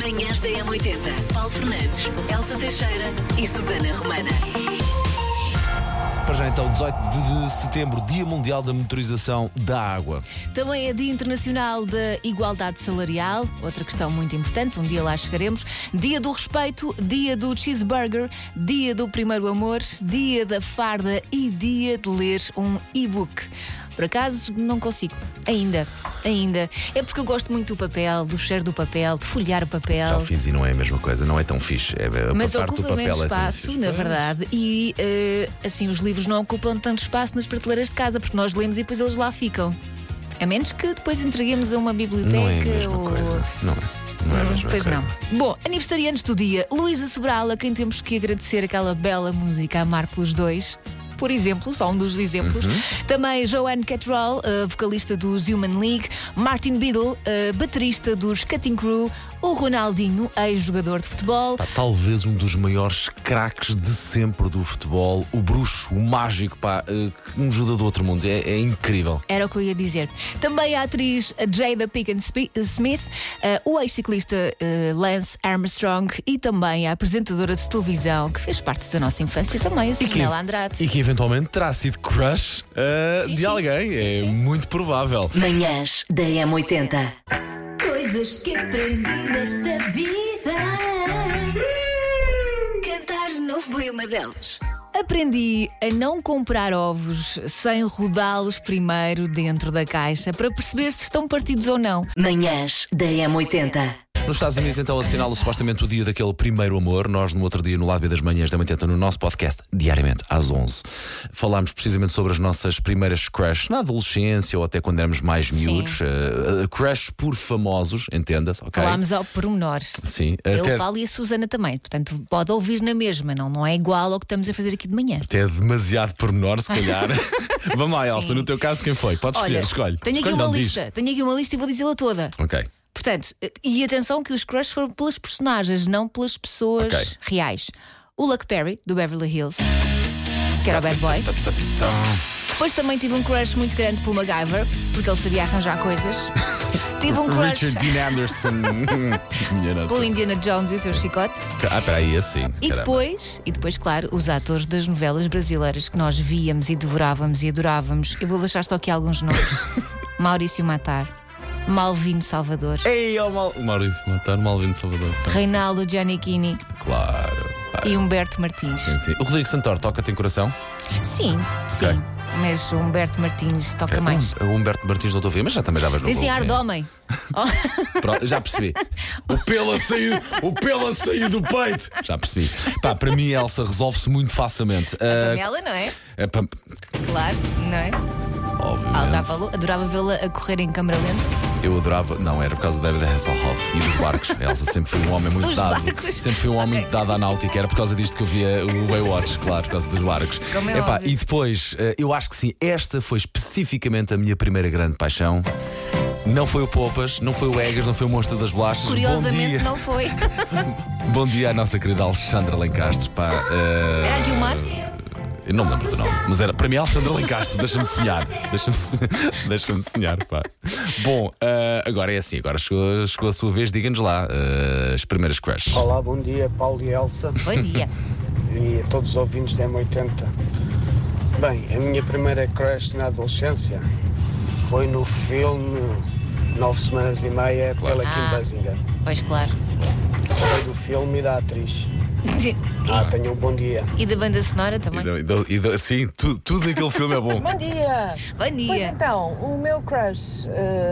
Manhãs da M80. Paulo Fernandes, Elsa Teixeira e Susana Romana. Para já então, 18 de setembro, Dia Mundial da Monitorização da Água. Também é Dia Internacional da Igualdade Salarial, outra questão muito importante, um dia lá chegaremos. Dia do Respeito, Dia do Cheeseburger, Dia do Primeiro Amor, Dia da Farda e Dia de ler um e-book. Por acaso, não consigo. Ainda. É porque eu gosto muito do papel, do cheiro do papel, de folhear o papel. Já o fiz e não é a mesma coisa, não é tão fixe. Mas a parte do ocupa papel menos é tão espaço, fixe. na verdade. E assim, os livros não ocupam tanto espaço nas prateleiras de casa, porque nós lemos e depois eles lá ficam. A menos que depois entreguemos a uma biblioteca. Não é a mesma coisa. Não é a mesma Pois coisa. não. Bom, aniversariantes do dia, Luísa Sobral, a quem temos que agradecer aquela bela música Amar pelos Dois. Por exemplo, só um dos exemplos. Também Joanne Cattrall, vocalista dos Human League, Martin Biddle, baterista dos Cutting Crew, o Ronaldinho, ex-jogador de futebol. Talvez um dos maiores craques de sempre do futebol, o bruxo, o mágico, um jogador do outro mundo. É incrível. Era o que eu ia dizer. Também a atriz Jada Pinkett Smith, o ex-ciclista Lance Armstrong e também a apresentadora de televisão que fez parte da nossa infância também, a Sonela Andrade. E que eventualmente terá sido crush de alguém. Sim. Muito provável. Manhãs da M80. Coisas que aprendi nesta vida. Cantar não foi uma delas. Aprendi a não comprar ovos sem rodá-los primeiro dentro da caixa para perceber se estão partidos ou não. Manhãs da M80. Nos Estados Unidos, então, assinala supostamente o dia daquele primeiro amor. Nós, no outro dia, no Lado B das Manhãs da M80, no nosso podcast, diariamente, às 11, falámos precisamente sobre as nossas primeiras crushes na adolescência ou até quando éramos mais miúdos. Crush por famosos, entenda-se, ok? Falámos ao pormenor. Sim. Eu, Paulo e a Susana também. Portanto, pode ouvir na mesma. Não é igual ao que estamos a fazer aqui de manhã. Até demasiado pormenor, se calhar. Vamos lá, Elsa, Sim. no teu caso, quem foi? Podes escolher. Tenho aqui uma lista. Tenho aqui uma lista e vou dizê-la toda. Ok. Portanto, e atenção que os crushes foram pelas personagens, não pelas pessoas Ok. reais. O Luke Perry, do Beverly Hills, que era o bad boy. Depois também tive um crush muito grande pelo MacGyver, porque ele sabia arranjar coisas. Tive um crush Richard Dean Anderson. Minha nossa. pelo Indiana Jones e o seu chicote. Peraí, assim. E depois, claro, os atores das novelas brasileiras que nós víamos e devorávamos e adorávamos. Eu vou deixar só aqui alguns nomes. Maurício Matar, Malvino Salvador, Ei, o Maurício Matar, Malvino Salvador. Reinaldo Giannichini Claro. e Humberto Martins. Sim. O Rodrigo Santoro toca-te em coração? Sim. Mas o Humberto Martins toca mais. O Humberto Martins não estou a ver, mas também já vais no Dizem ar de homem. Pronto, já percebi. O pelo a sair do peito. Já percebi. Para mim, Elsa, resolve-se muito facilmente. Pamela, não é? Claro, não é? Obviamente. Já falou, adorava vê-la a correr em câmara lenta. Eu adorava, não, era por causa do David Hasselhoff e dos barcos. A Elsa sempre foi um homem muito Dos dado. barcos? Sempre foi um homem muito dado à náutica. Era por causa disto que eu via o Baywatch, claro, por causa dos barcos. Como é óbvio. E depois, eu acho que sim, esta foi especificamente a minha primeira grande paixão. Não foi o Poupas, não foi o Egas, não foi o Monstro das Bolachas. Curiosamente Bom dia. não foi. Bom dia à nossa querida Alexandra Lencastre. Era a Guilmar? Eu não me lembro do nome, mas era para mim Alexandra Lencastre. Deixa-me sonhar. Deixa-me sonhar, pá. Bom, agora é assim, agora chegou a sua vez, diga-nos lá as primeiras crushes. Olá, bom dia, Paulo e Elsa Bom dia. e a todos os ouvintes da M80. Bem, a minha primeira crush na adolescência foi no filme 9 Semanas e Meia pela Kim Basinger. Pois claro. Gostei do filme e da atriz. Tenham um bom dia. E da banda sonora também. Sim, tudo aquele filme é bom. Bom dia! Bom Pois dia. então, o meu crush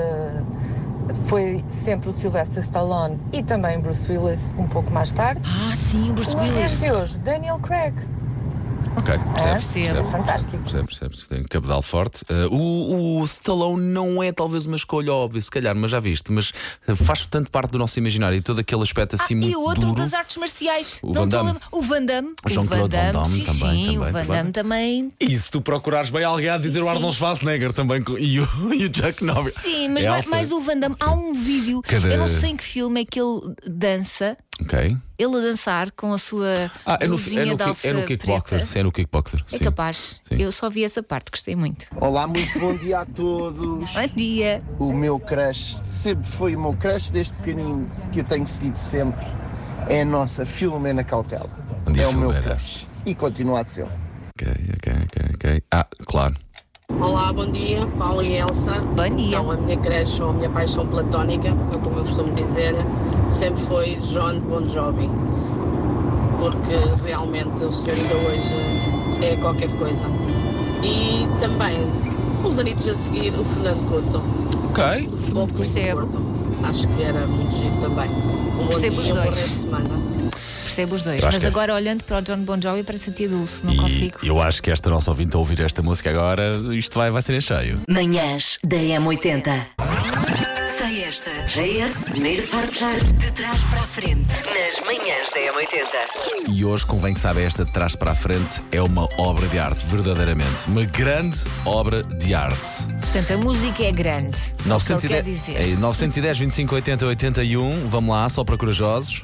foi sempre o Sylvester Stallone e também Bruce Willis, um pouco mais tarde. Sim, o Bruce O Willis. de hoje, Daniel Craig. Ok, percebo. Fantástico. percebes, tem um cabedal forte. O Stallone não é talvez uma escolha óbvia, se calhar, mas já viste, mas faz tanto parte do nosso imaginário e todo aquele aspecto assim muito E o outro duro. das artes marciais. O Não Van estou a Damme. lembrar. O Van Damme. Jean-Claude Van Damme também. O Van Damme também. E se tu procurares bem alguém a dizer o Arnold Schwarzenegger também e o Chuck Norris. Sim, mas Elsa. mais o Van Damme. Há um vídeo, eu não sei em que filme é que ele dança. Ok. Ele a dançar com a sua blusinha de alça É no kickboxer. preta. Sim, é no kickboxer. É sim. capaz. Sim. Eu só vi essa parte, gostei muito. Olá, muito bom dia a todos. Bom dia. O meu crush sempre foi o meu crush, desde pequenino, que eu tenho seguido sempre. É a nossa Filomena Cautela. Bom dia, É o meu Filomena. crush. E continua a ser. Ok. Claro. Olá, bom dia, Paulo e Elsa. Bom dia. Então, a minha crush ou a minha paixão platónica, como eu costumo dizer, sempre foi John Bon Jovi. Porque realmente o senhor ainda hoje é qualquer coisa. E também, uns anitos a seguir, o Fernando Couto. Ok. Do Futebol Clube do Percebo. Porto. Acho que era muito giro também. Um bom Percebo dia, os um bom dois. resto de semana. Percebo os dois. Eu acho Mas que é. agora, olhando para o John Bon Jovi, parece a tia Dulce. Não E consigo. eu acho que esta nossa ouvinte a ouvir esta música agora, isto vai ser em cheio. Manhãs da M80. Sei esta. JS, primeiro portar de trás para a frente. Nas manhãs da M80. E hoje, convém que saiba, esta de trás para a frente é uma obra de arte, verdadeiramente. Uma grande obra de arte. Portanto, a música é grande. É o que ele quer dizer. 910, 25, 80, 81. Vamos lá, só para corajosos.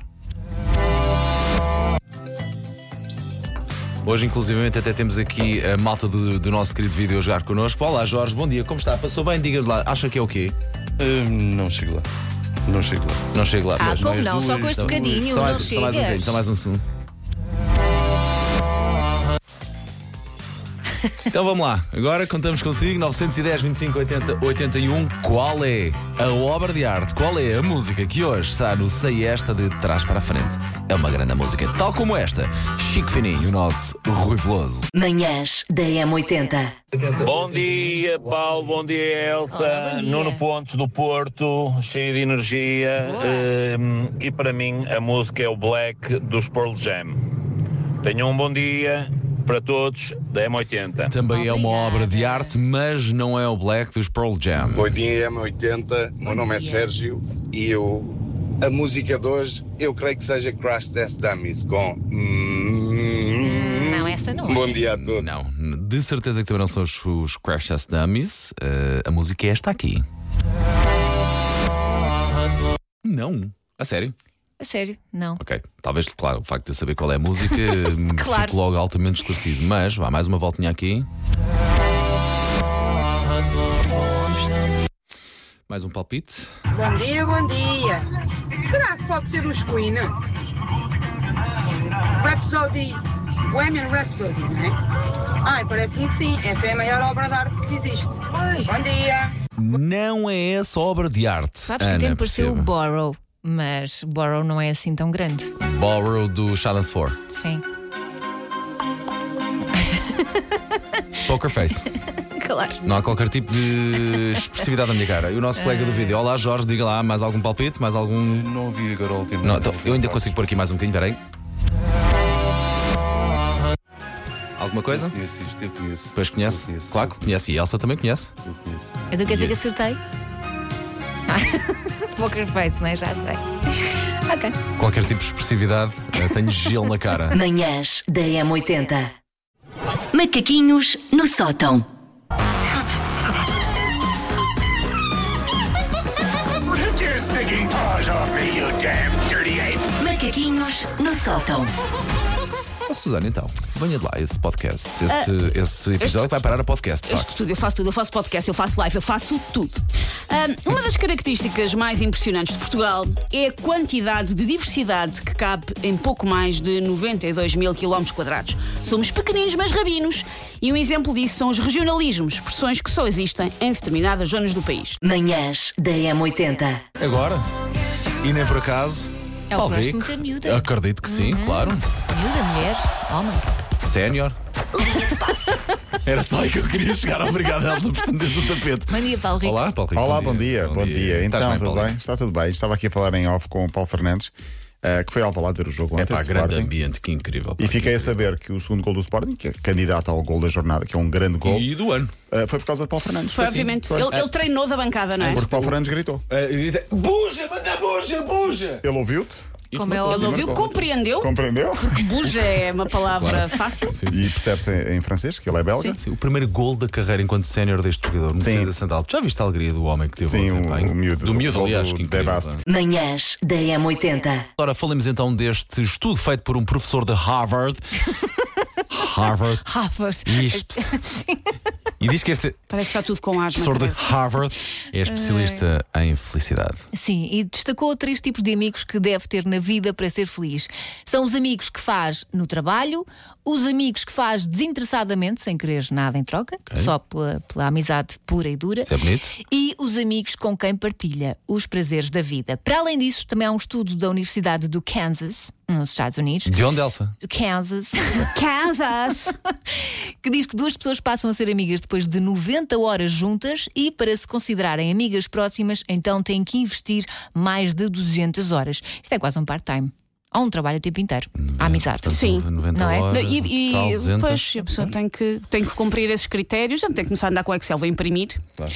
Hoje, inclusivamente, até temos aqui a malta do nosso querido vídeo a jogar connosco. Olá, Jorge, bom dia, como está? Passou bem? Diga-nos lá, acha que é o quê? Não chego lá. Não chego lá. Não chego lá. Ah, como não? Só com este bocadinho, não Só mais um bocadinho, chegas. só mais um som. Então vamos lá, agora contamos consigo. 910, 25, 80, 81. Qual é a obra de arte? Qual é a música que hoje está no Sei Esta de trás para a frente? É uma grande música, tal como esta. Chico Fininho, o nosso Rui Veloso. Manhãs da M80. Bom dia, Paulo, bom dia, Elsa. Olá, bom dia. Nuno Pontes do Porto, cheio de energia. E para mim, a música é o Black dos Pearl Jam. Tenham um bom dia para todos da M80. Também é uma Obrigada. obra de arte, mas não é o Black dos Pearl Jam. Bom dia, M80. Meu nome é dia. Sérgio e a música de hoje eu creio que seja Crash Test Dummies com. Não, essa não é. Bom dia a todos. Não, de certeza que também não são os Crash Test Dummies. A música é esta aqui. Não, a sério? A sério, não. Ok, talvez, claro, o facto de eu saber qual é a música me Claro. fico logo altamente esclarecido. Mas vá, mais uma voltinha aqui. Mais um palpite. Bom dia, bom dia. Será que pode ser os Queen? Rhapsody, Bohemian Rhapsody, não é? Ai, parece-me que sim. Essa é a maior obra de arte que existe. Bom dia. Não é essa obra de arte. Sabes que Ana, até me pareceu o perceba. Borrow, mas Borrow não é assim tão grande. Borrow do Silence 4. Sim. Poker Face. Claro. Não há qualquer tipo de expressividade na minha cara. E o nosso colega do vídeo. Olá, Jorge, diga lá, mais algum palpite? Mais algum. Não ouvi agora o último. Não, então, eu ainda consigo pôr aqui mais um bocadinho, peraí. Alguma coisa? Eu conheço isto, eu conheço. Depois conhece? Eu conheço. Claro que conhece. E a Elsa também conhece. Eu conheço. Então quer dizer que acertei? Poker face, não é? Já sei. Ok. Qualquer tipo de expressividade, tenho gelo na cara. Manhãs da M80. Macaquinhos no sótão. Macaquinhos no sótão. Oh, Susana, então, venha de lá esse podcast. Esse episódio vai parar a podcast, de facto. Tudo, eu faço tudo, eu faço podcast, eu faço live, eu faço tudo. Uma das características mais impressionantes de Portugal é a quantidade de diversidade que cabe em pouco mais de 92 mil km². Somos pequeninos, mas rabinos. E um exemplo disso são os regionalismos, expressões que só existem em determinadas zonas do país. Manhãs da M80. Agora, e nem por acaso. É o que talvez. gosto muito da miúda. Acredito que sim, claro. Miúda, mulher, homem. Sénior. Era só aí que eu queria chegar. Obrigado, Elsa, por estenderes o tapete. Bom dia, Paulo Rico. Olá, Paulo Rico. Olá, bom dia. Estás Então, bem, tudo Paulo? bem? Está tudo bem. Estava aqui a falar em off com o Paulo Fernandes, que foi ao Alvalade ver o jogo É ontem pá, do grande Sporting. ambiente, que incrível. E fiquei a saber que o segundo gol do Sporting, que é candidato ao gol da jornada, que é um grande gol, E do ano. foi por causa de Paulo Fernandes. Foi, obviamente. Foi. Ele treinou da bancada, não é? Porque Paulo Fernandes gritou. Buja, manda buja, buja! Ele ouviu-te Como é Ele óbvio. ouviu, compreendeu. Compreendeu? Buja é uma palavra fácil. E percebe-se em francês que ele é belga. Sim, o primeiro gol da carreira enquanto sénior deste jogador, no defesa central. Já viste a alegria do homem que teve Sim, ontem, o miúdo. do miúdo, aliás, do que incrível. Debast. Manhãs da M80. Agora falemos então deste estudo feito por um professor de Harvard. Harvard. Sim. E diz que este Parece que está tudo com asma. professor de Harvard é especialista em felicidade. Sim, e destacou 3 tipos de amigos que deve ter na vida para ser feliz. São os amigos que faz no trabalho, os amigos que faz desinteressadamente, sem querer nada em troca, só pela amizade pura e dura. Isso é bonito. E os amigos com quem partilha os prazeres da vida. Para além disso, também há um estudo da Universidade do Kansas, nos Estados Unidos. De onde, Elsa? Do Kansas. Kansas! Que diz que 2 pessoas passam a ser amigas depois de 90 horas juntas e, para se considerarem amigas próximas, então têm que investir mais de 200 horas. Isto é quase um part-time. Há um trabalho a tempo inteiro. A amizade. Portanto, Sim. 90 Não é? horas, E tal, 200. depois a pessoa tem que cumprir esses critérios. Não tem que começar a andar com Excel, vai imprimir.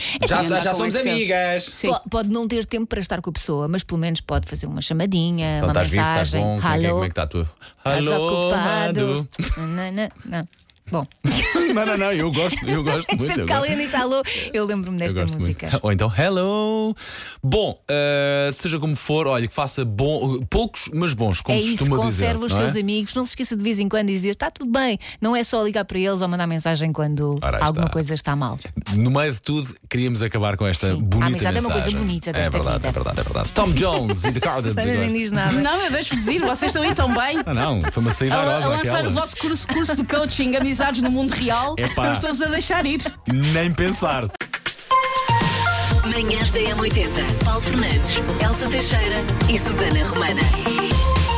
Já somos amigas. Sim. Pode não ter tempo para estar com a pessoa, mas pelo menos pode fazer uma chamadinha, Então, uma estás vivo, estás mensagem. bom? Como é que está a tua? Estás Alô, ocupado? amado. Não. Bom, Não, eu gosto muito. sempre que alguém disse alô, eu lembro-me desta música. Muito. Ou então, hello. Bom, seja como for, olha, que faça poucos, mas bons, como É se isso, costuma dizer. conserva os não é? seus amigos. Não se esqueça de vez em quando dizer está tudo bem. Não é só ligar para eles ou mandar mensagem quando Ora, aí alguma está. coisa está mal. No meio de tudo, queríamos acabar com esta bonita a amizade mensagem. é uma coisa bonita desta verdade, vida. É verdade. Tom Jones e The Cardigans. Susana nem diz nada. Não, eu deixo-vos ir, vocês estão aí tão bem. Não, foi uma saída A arosa lançar aquela. o vosso curso de coaching, amizades no mundo real. Epá. Eu estou-vos a deixar ir. Nem pensar. Manhãs da M80. Paulo Fernandes, Elsa Teixeira e Susana Romana.